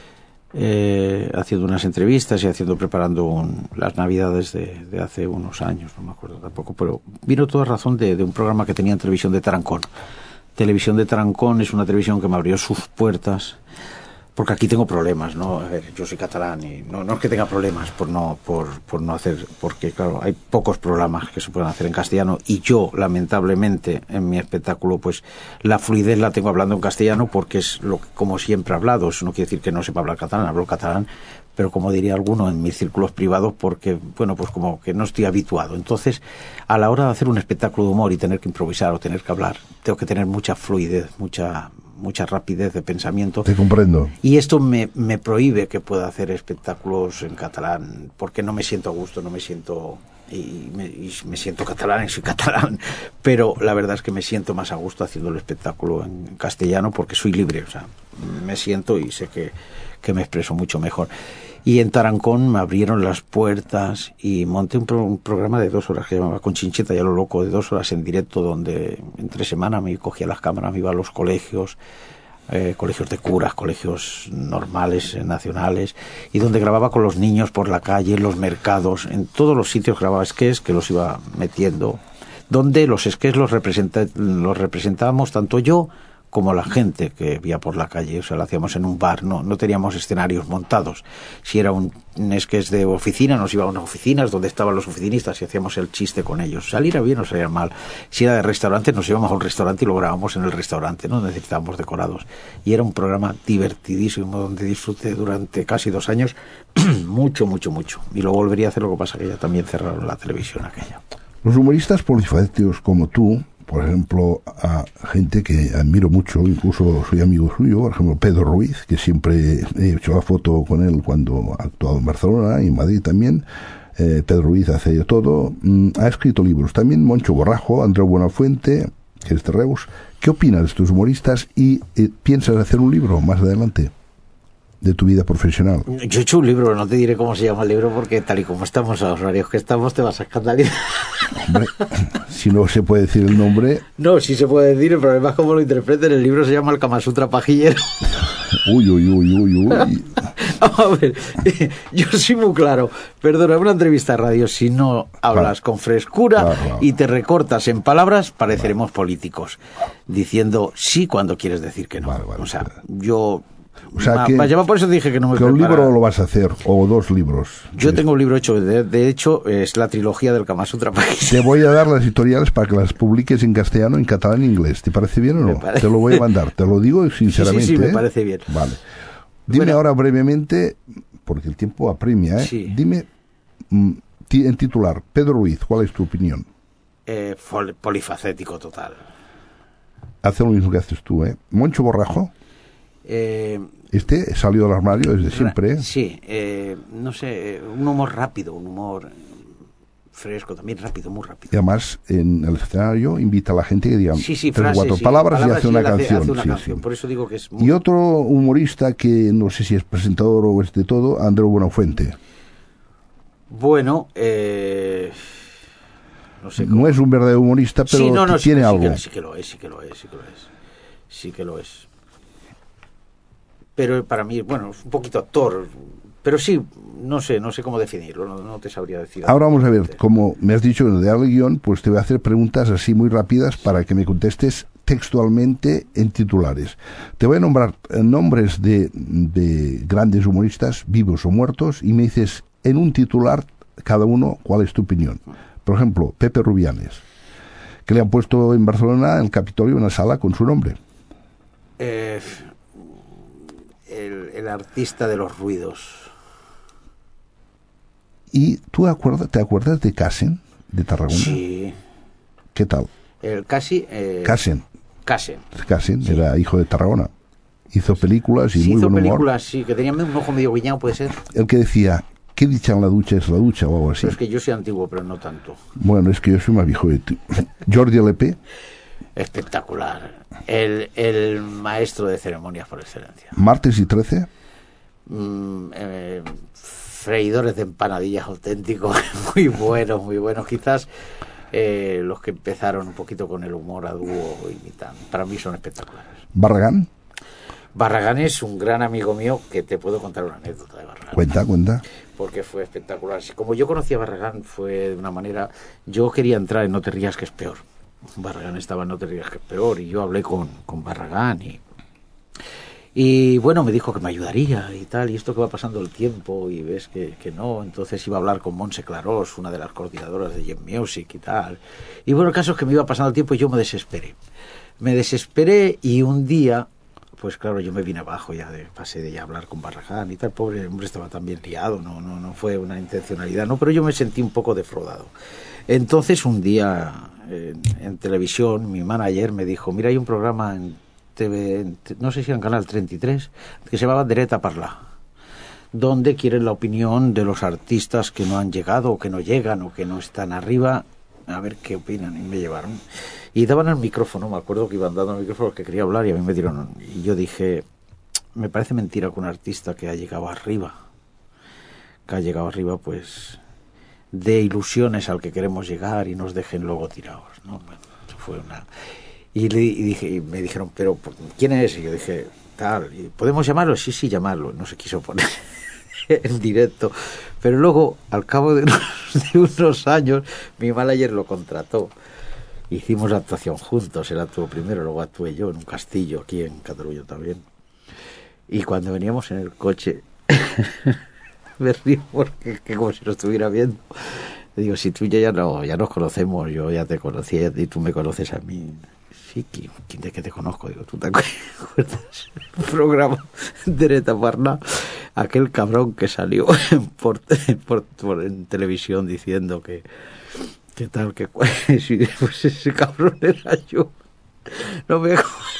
eh, haciendo unas entrevistas y haciendo, preparando un, las Navidades de, de hace unos años, no me acuerdo tampoco, pero vino toda razón de, de un programa que tenía en televisión de Tarancón. Televisión de Tarancón es una televisión que me abrió sus puertas, porque aquí tengo problemas, ¿no? A ver, yo soy catalán y no, no es que tenga problemas por no, por, por no hacer, porque claro, hay pocos programas que se pueden hacer en castellano, y yo, lamentablemente, en mi espectáculo, pues la fluidez la tengo hablando en castellano porque es lo que, como siempre he hablado. Eso no quiere decir que no sepa hablar catalán, hablo catalán, pero como diría alguno, en mis círculos privados, porque, bueno, pues como que no estoy habituado. Entonces, a la hora de hacer un espectáculo de humor y tener que improvisar o tener que hablar, tengo que tener mucha fluidez, mucha mucha rapidez de pensamiento. Te comprendo. Y esto me, me prohíbe que pueda hacer espectáculos en catalán, porque no me siento a gusto, no me siento... Y me, y me siento catalán y soy catalán, pero la verdad es que me siento más a gusto haciendo el espectáculo en castellano porque soy libre, o sea, me siento y sé que, que me expreso mucho mejor. Y en Tarancón me abrieron las puertas y monté un, pro, un programa de dos horas que se llamaba Con Chincheta y a lo loco, de dos horas en directo, donde entre semana me cogía las cámaras, me iba a los colegios, Eh, colegios de curas, colegios normales, eh, nacionales, y donde grababa con los niños por la calle, en los mercados, en todos los sitios grababa sketches que los iba metiendo, donde los sketches los, representa, los representábamos tanto yo como la gente que vía por la calle. O sea, lo hacíamos en un bar, no, no teníamos escenarios montados. Si era un, un sketch de oficina, nos iba a unas oficinas donde estaban los oficinistas y hacíamos el chiste con ellos. Saliera bien o saliera mal. Si era de restaurante, nos íbamos a un restaurante y lo grabábamos en el restaurante, no necesitábamos decorados. Y era un programa divertidísimo donde disfruté durante casi dos años mucho, mucho, mucho. Y lo volvería a hacer, lo que pasa que ya también cerraron la televisión aquella. Los humoristas polifacéticos como tú, por ejemplo, a gente que admiro mucho, incluso soy amigo suyo, por ejemplo, Pedro Ruiz, que siempre he hecho la foto con él cuando ha actuado en Barcelona y en Madrid también. Eh, Pedro Ruiz hace de todo. Mm, ha escrito libros también, Moncho Borrajo, Andreu Buenafuente, que es de Reus. ¿Qué opinas de estos humoristas y eh, piensas hacer un libro más adelante de tu vida profesional? Yo he hecho un libro, no te diré cómo se llama el libro porque tal y como estamos, a los horarios que estamos, te vas a escandalizar. Hombre, si no se puede decir el nombre... No, sí se puede decir, el problema es cómo lo interpreten. El libro se llama El Kama Sutra Pajillero. Uy, uy, uy, uy, uy. A ver, yo soy muy claro. Perdona, una entrevista de radio, si no hablas claro. con frescura claro, claro. y te recortas en palabras, pareceremos políticos, diciendo sí cuando quieres decir que no. Vale, vale, o sea, yo... O sea Ma- que, vaya, por eso dije que no me que un prepara- libro lo vas a hacer, o dos libros. Yo Sí. tengo un libro hecho, de, de hecho, es la trilogía del Kama Sutra Pakistán. Te voy a dar las editoriales para que las publiques en castellano, en catalán e inglés. ¿Te parece bien o Me no? parece- Te lo voy a mandar, te lo digo sinceramente. Sí, sí, sí, me ¿eh? parece bien. Vale. Dime Bueno. ahora brevemente, porque el tiempo apremia, ¿eh? Sí. Dime mm, ti- en titular, Pedro Ruiz, ¿cuál es tu opinión? Eh, fol- polifacético total. Hace lo mismo que haces tú, ¿eh? Moncho Borrajo, Eh, este salió del armario desde siempre, ¿eh? Sí, eh, no sé, eh, un humor rápido, un humor eh, fresco, también rápido, muy rápido. Y además, en el escenario invita a la gente que diga Sí, sí, tres o frases, cuatro sí, palabras, y hace sí, una él hace- canción. hace una sí, canción, sí. por eso digo que es muy... Y otro humorista que no sé si es presentador o es de todo, Andreu Buenafuente. Bueno, eh, no sé cómo... No es un verdadero humorista, pero sí, no, no, sí, tiene sí algo. Que, sí que lo es, sí que lo es, sí que lo es. Sí que lo es. Pero para mí, bueno, es un poquito actor. Pero sí, no sé, no sé cómo definirlo, no, no te sabría decir. Ahora vamos a ver, como me has dicho de darle guión, pues te voy a hacer preguntas así muy rápidas para que me contestes textualmente en titulares. Te voy a nombrar eh, nombres de, de grandes humoristas, vivos o muertos, y me dices en un titular cada uno cuál es tu opinión. Por ejemplo, Pepe Rubianes, que le han puesto en Barcelona, en el Capitolio, una sala con su nombre. Eh, el, el artista de los ruidos. ¿Y tú acuerdas, te acuerdas de Casen, de Tarragona? Sí. ¿Qué tal? El casi... Eh, Casen. Casen. Casen Sí. era hijo de Tarragona. Hizo películas y Sí, muy hizo buen humor. películas, sí, que tenía un ojo medio guiñado, puede ser. El que decía, ¿qué dicha en la ducha es la ducha? O algo así. Pero es que yo soy antiguo, pero no tanto. Bueno, es que yo soy más viejo de tú. Jordi L P, Espectacular. El, el maestro de ceremonias por excelencia. martes y trece, Mm, eh, freidores de empanadillas auténticos, muy buenos, muy buenos. Quizás eh, los que empezaron un poquito con el humor a dúo imitando. Para mí son espectaculares. Barragán, Barragán es un gran amigo mío que te puedo contar una anécdota de Barragán. cuenta, cuenta. Porque fue espectacular. Como yo conocí a Barragán fue de una manera... Yo quería entrar en No te rías que es peor. Barragán estaba en No te rías que es peor y yo hablé con, con Barragán y... Y bueno, me dijo que me ayudaría y tal, y esto que va pasando el tiempo y ves que, que no, entonces iba a hablar con Montse Clarós, una de las coordinadoras de Yen Music y tal. Y bueno, el caso es que me iba pasando el tiempo y yo me desesperé. Me desesperé y un día, pues claro, yo me vine abajo ya, de, pasé de ya hablar con Barragán y tal, pobre hombre estaba también liado, no, no, no fue una intencionalidad, no, pero yo me sentí un poco defraudado. Entonces un día en, en televisión mi manager me dijo, mira, hay un programa en T V, no sé si en Canal treinta y tres, que se llamaba Dret a Parlar, donde quieren la opinión de los artistas que no han llegado o que no llegan o que no están arriba, a ver qué opinan, y me llevaron. Y daban el micrófono, me acuerdo que iban dando el micrófono que quería hablar y a mí me dieron, y yo dije, me parece mentira que un artista que ha llegado arriba, que ha llegado arriba, pues dé ilusiones al que queremos llegar y nos dejen luego tirados, ¿no? Bueno, eso fue una... Y, le, y, dije, y me dijeron, pero ¿quién es? Y yo dije, tal, ¿y ¿podemos llamarlo? Sí, sí, llamarlo. No se quiso poner en directo. Pero luego, al cabo de unos, de unos años, mi manager lo contrató. Hicimos la actuación juntos. Él actuó primero, luego actué yo en un castillo aquí en Cataluña también. Y cuando veníamos en el coche, me río porque que como si lo estuviera viendo. Le digo, si tú ya, ya, no, ya nos conocemos, yo ya te conocía y tú me conoces a mí. Sí, ¿quién de qué te conozco? Digo, ¿tú te acuerdas? Un programa de Neta Parna, aquel cabrón que salió por, por, por, en televisión diciendo que, que tal, que cual, pues ese cabrón era yo. No me...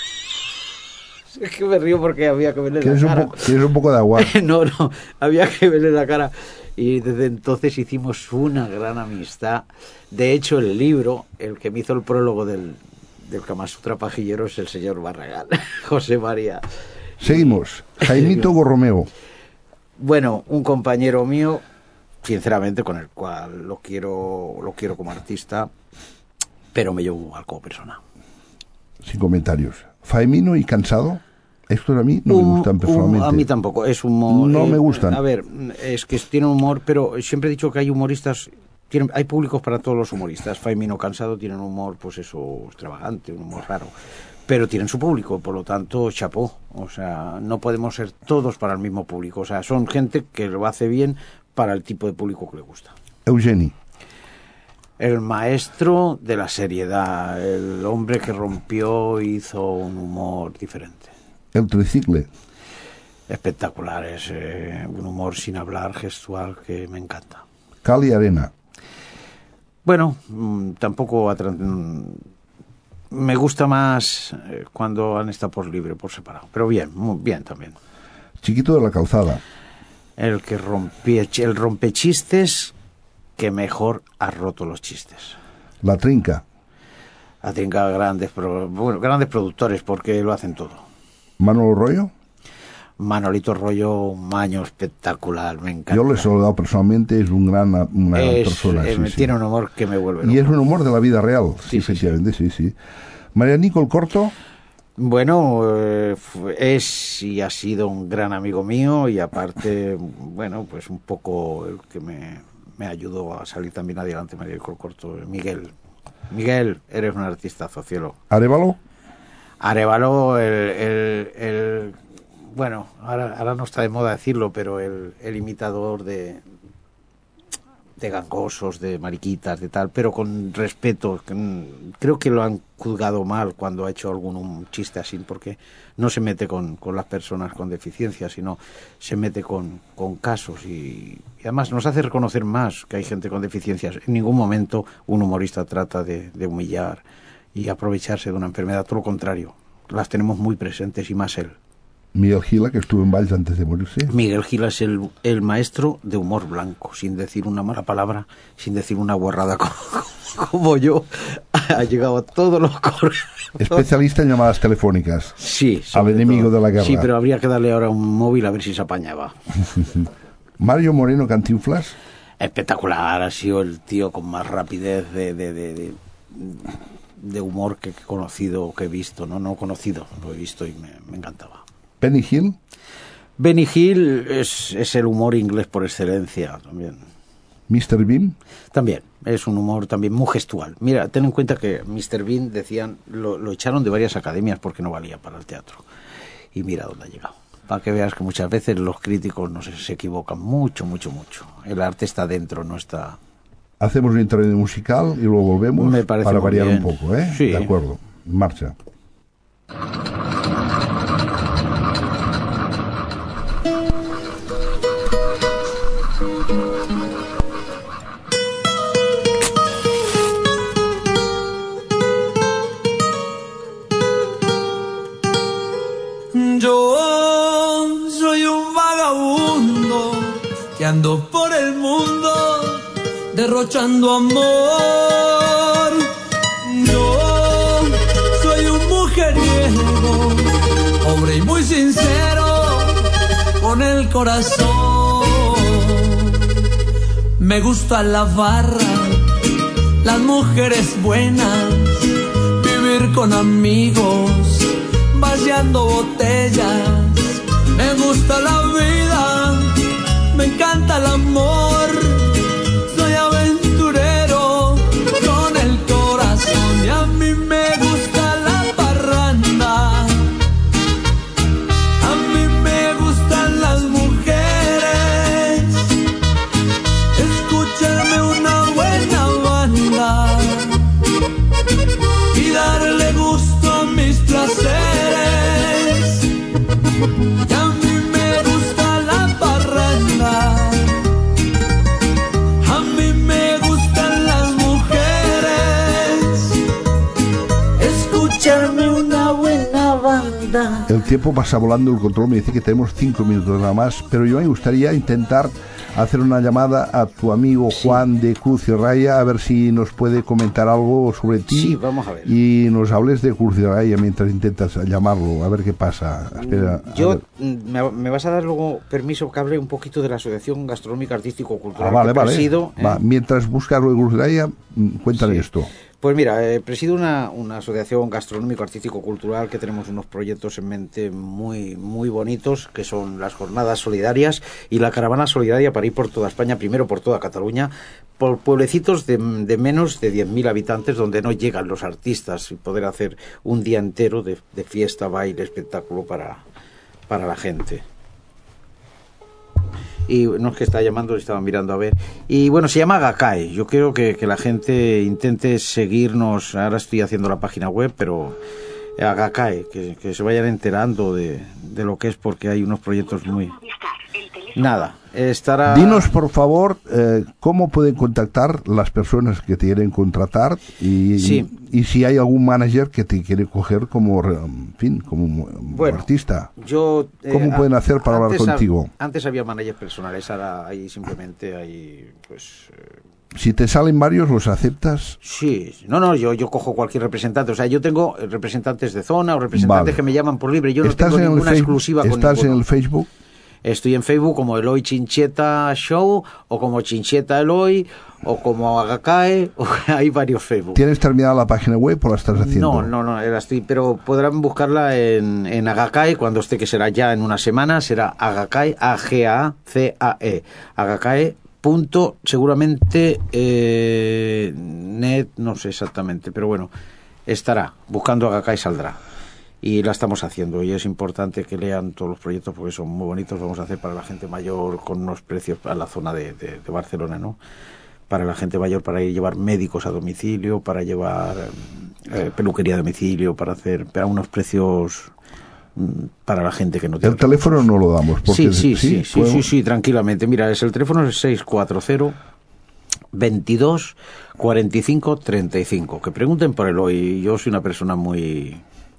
Es que me río porque había que verle la cara. Un ¿Quieres un poco de agua? No, no, había que verle la cara. Y desde entonces hicimos una gran amistad. De hecho, el libro, el que me hizo el prólogo del... del Kama Sutra Pajillero es el señor Barragán, José María. Seguimos. Jaimito Borromeo. Bueno, un compañero mío, sinceramente, con el cual lo quiero, lo quiero como artista, pero me llevo mal como persona. Sin comentarios. Faemino y Cansado. Estos a mí no un, me gustan personalmente. Un, a mí tampoco, es humor. No eh, me gustan. A ver, es que tiene humor, pero siempre he dicho que hay humoristas... Tienen, hay públicos para todos los humoristas. Faemino Cansado tiene un humor, pues eso, extravagante, un humor raro. pero tienen su público, por lo tanto, chapó. O sea, no podemos ser todos para el mismo público. O sea, son gente que lo hace bien para el tipo de público que le gusta. Eugeni. El maestro de la seriedad, el hombre que rompió y hizo un humor diferente. El tricicle. Espectacular, es eh, un humor sin hablar, gestual, que me encanta. Cal y arena. Bueno, mmm, tampoco atra- mmm, me gusta más eh, cuando han estado por libre, por separado, pero bien, muy bien también. Chiquito de la calzada. El que rompía, el rompechistes que mejor ha roto los chistes. La trinca. La trinca, grandes, pro, bueno, grandes productores, porque lo hacen todo. Manolo Rollo. Manolito Rollo, un maño espectacular, me encanta. Yo le he saludado personalmente, es un gran, una gran es, persona. Eh, sí, tiene sí. un humor que me vuelve loco. Y es un humor de la vida real, sí, sí, efectivamente, sí, sí, sí. María Nicole Corto. Bueno, eh, es y ha sido un gran amigo mío y aparte, bueno, pues un poco el que me, me ayudó a salir también adelante, María Nicole Corto, Miguel. Miguel, eres un artistazo, cielo. Arévalo. Arévalo, el... el, el bueno, ahora, ahora no está de moda decirlo, pero el, el imitador de de gangosos, de mariquitas, de tal, pero con respeto. Creo que lo han juzgado mal cuando ha hecho algún un chiste así, porque no se mete con, con las personas con deficiencias, sino se mete con, con casos y, y además nos hace reconocer más que hay gente con deficiencias. En ningún momento un humorista trata de, de humillar y aprovecharse de una enfermedad, todo lo contrario. Las tenemos muy presentes y más él. Miguel Gila, que estuvo en Valls antes de morirse. Miguel Gila es el, el maestro de humor blanco, sin decir una mala palabra, sin decir una guarrada como, como yo. Ha llegado a todos los correos. Especialista en llamadas telefónicas. Sí. Al enemigo todo. de la guerra. Sí, pero habría que darle ahora un móvil a ver si se apañaba. Mario Moreno Cantinflas. Espectacular, ha sido el tío con más rapidez de... de, de, de de humor que he conocido, que he visto, no no conocido, lo he visto y me, me encantaba. Benny Hill. Benny Hill es, es el humor inglés por excelencia también. mister Bean. También, es un humor también muy gestual. Mira, ten en cuenta que mister Bean, decían, lo, lo echaron de varias academias porque no valía para el teatro. Y mira dónde ha llegado. Para que veas que muchas veces los críticos no se, se equivocan mucho, mucho, mucho. El arte está dentro, no está... Hacemos un intermedio musical y luego volvemos Me parece para muy variar bien. un poco, ¿eh? Sí. De acuerdo. Marcha. Yo soy un vagabundo que ando por el mundo derrochando amor. Yo soy un mujeriego, pobre y muy sincero, con el corazón. Me gusta la farra, las mujeres buenas, vivir con amigos, vaciando botellas. Me gusta la vida, me encanta el amor. Soy aventurero con el corazón y a mí me gusta la parranda. A mí me gustan las mujeres, escucharme una buena banda y darle gusto a mis placeres. Y a mí me gusta la parranda, a mí me gustan las mujeres, escucharme una buena banda. El tiempo pasa volando, el control me dice que tenemos cinco minutos nada más, pero yo me gustaría intentar hacer una llamada a tu amigo Juan de Cruz y Raya, a ver si nos puede comentar algo sobre ti. Sí, vamos a ver. Y nos hables de Cruz y Raya mientras intentas llamarlo, a ver qué pasa. Espera, Yo, me, me vas a dar luego permiso que hable un poquito de la Asociación Gastronómica Artístico Cultural Ah, vale, que vale. presido, ¿eh? Va, mientras buscas lo de Cruz y Raya, cuéntale Sí. esto. Pues mira, eh, presido una, una asociación gastronómico-artístico-cultural que tenemos unos proyectos en mente muy muy bonitos, que son las jornadas solidarias y la caravana solidaria para ir por toda España, primero por toda Cataluña, por pueblecitos de, de menos de diez mil habitantes donde no llegan los artistas, y poder hacer un día entero de, de fiesta, baile, espectáculo para, para la gente. Y no es que está llamando, estaba mirando a ver. Y bueno, se llama Agacae. Yo quiero que, que la gente intente seguirnos. Ahora estoy haciendo la página web, pero Agacae, que, que se vayan enterando de, de lo que es, porque hay unos proyectos muy... Nada, estará... Dinos, por favor, eh, cómo pueden contactar las personas que te quieren contratar y, sí. y, y si hay algún manager que te quiere coger como, en fin, como bueno, artista. Yo, eh, ¿Cómo pueden hacer para hablar contigo? Ha, antes había managers personales, ahora hay simplemente hay, pues... Eh, si te salen varios, ¿los aceptas? Sí, no, no, yo, yo cojo cualquier representante. O sea, yo tengo representantes de zona o representantes vale. que me llaman por libre. Yo no tengo ninguna exclusiva con ninguno. ¿Estás en el Facebook? Estoy en Facebook como Eloy Chincheta Show, o como Chincheta Eloy, o como Agacae, o hay varios Facebook. ¿Tienes terminada la página web o la estás haciendo? No, no, no, la estoy, pero podrán buscarla en, en Agacae, cuando esté, que será ya en una semana, será Agacae, A G A C A E, Agacae. Punto, seguramente eh, net, no sé exactamente, pero bueno, estará, buscando Agacae saldrá. Y la estamos haciendo, y es importante que lean todos los proyectos porque son muy bonitos. Vamos a hacer para la gente mayor con unos precios a la zona de, de, de Barcelona, ¿no? Para la gente mayor, para ir llevar médicos a domicilio, para llevar eh, peluquería a domicilio, para hacer para unos precios para la gente que no tiene. El teléfono recursos. No lo damos. Porque sí, sí, sí, sí, sí, sí, sí, tranquilamente. Mira, es el teléfono es seis cuatro cero, veintidós, cuarenta y cinco, treinta y cinco. Que pregunten por Eloy. Yo soy una persona muy...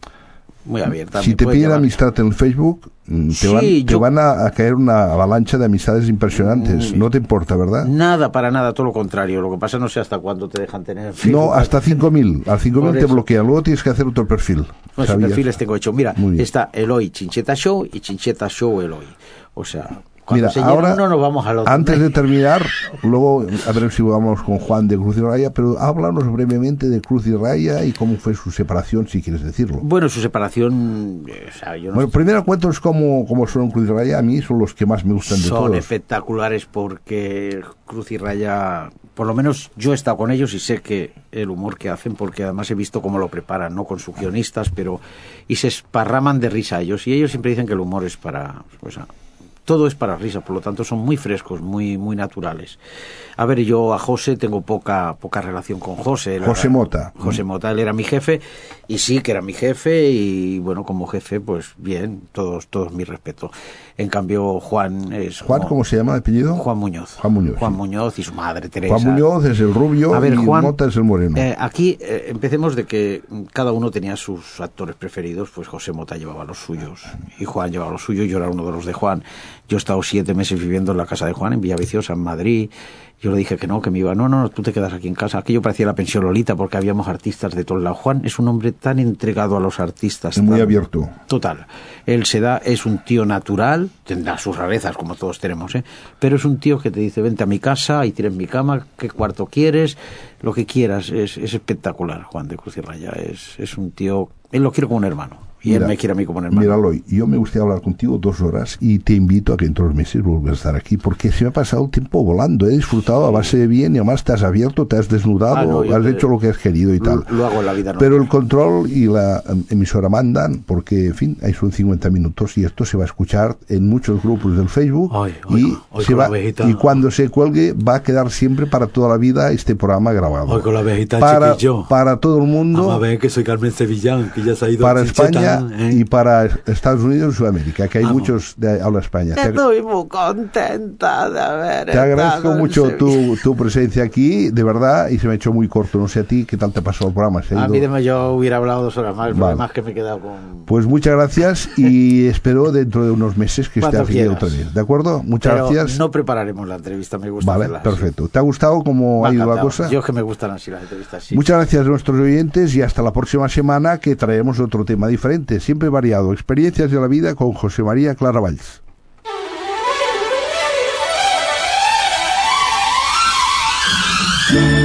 muy abierta. Si te piden llevar... amistad en el Facebook, te, sí, van, yo... te van a, a caer una avalancha de amistades impresionantes. Mm, no te importa, ¿verdad? Nada, para nada, todo lo contrario. Lo que pasa no sé hasta cuándo te dejan tener Facebook. No, hasta cinco mil. Al cinco mil te bloquean. Luego tienes que hacer otro perfil. Pues el perfil les tengo hecho. Mira, está Eloy Chincheta Show y Chincheta Show Eloy. O sea... Cuando Mira, se ahora, uno, nos vamos al otro. Antes de terminar, luego a ver si vamos con Juan de Cruz y Raya, pero háblanos brevemente de Cruz y Raya y cómo fue su separación, si quieres decirlo. Bueno, su separación... O sea, yo no bueno, sé. Primero cuéntanos cómo, cómo son Cruz y Raya. A mí son los que más me gustan de son todos. Son espectaculares porque Cruz y Raya, por lo menos yo he estado con ellos y sé que el humor que hacen, porque además he visto cómo lo preparan, ¿no? Con sus guionistas, pero... Y se esparraman de risa ellos, y ellos siempre dicen que el humor es para... Pues, todo es para risa, por lo tanto son muy frescos, muy muy naturales. A ver, yo a José tengo poca poca relación con José. José Mota. José Mota, él era mi jefe, y sí que era mi jefe, y bueno, como jefe, pues bien, todos todos mi respeto. En cambio, Juan es... ¿Juan, como, cómo se llama el apellido? Juan Muñoz. Juan Muñoz. Juan sí. Muñoz y su madre, Teresa. Juan Muñoz es el rubio, a ver, y Juan, Mota es el moreno. Eh, aquí eh, empecemos de que cada uno tenía sus actores preferidos, pues José Mota llevaba los suyos, y Juan llevaba los suyos, yo era uno de los de Juan. Yo he estado siete meses viviendo en la casa de Juan, en Villaviciosa, en Madrid. Yo le dije que no, que me iba. No, no, tú te quedas aquí en casa. Aquello parecía la pensión Lolita, porque habíamos artistas de todos lados. Juan es un hombre tan entregado a los artistas. Es muy tan, abierto. Total. Él se da, es un tío natural, tendrá sus rarezas, como todos tenemos, ¿eh? Pero es un tío que te dice, vente a mi casa, y tienes mi cama, qué cuarto quieres, lo que quieras. Es, es espectacular, Juan de Cruz y Raya. Es, es un tío, él lo quiere como un hermano. Y mira, él me quiere a mí como un hermano. Mira, Eloy, yo me gustaría hablar contigo dos horas y te invito a que en todos los meses vuelvas a estar aquí, porque se me ha pasado el tiempo volando. He disfrutado a base de bien y además te has abierto, te has desnudado, ah, no, has te, hecho lo que has querido y lo, tal. Lo hago en la vida. No. Pero el control y la emisora mandan, porque, en fin, ahí son cincuenta minutos y esto se va a escuchar en muchos grupos del Facebook. Ay, y, oigo, oigo se va, y cuando se cuelgue va a quedar siempre para toda la vida este programa grabado. Ay, con la viejita para, para todo el mundo. Vamos a ver que soy Carmen Sevillán, que ya se ha ido para a España ¿eh? y para Estados Unidos y Sudamérica, que hay Vamos. muchos de habla España. Estoy muy contenta de haber Te agradezco mucho tu, tu presencia aquí, de verdad, y se me ha hecho muy corto. No sé a ti, ¿qué tal te pasó el programa? A mí de yo hubiera hablado dos horas más, el problema es que me he quedado con... Pues muchas gracias y espero dentro de unos meses que esté aquí otra vez. ¿De acuerdo? Muchas Pero gracias. No prepararemos la entrevista, me gusta Vale, hacerla, perfecto. Sí. ¿Te ha gustado cómo ha ido la cosa? Yo es que me gustan así las entrevistas, sí. Muchas gracias a nuestros oyentes y hasta la próxima semana, que traeremos otro tema diferente, siempre variado. Experiencias de la vida con José María Clara Valls. Yeah.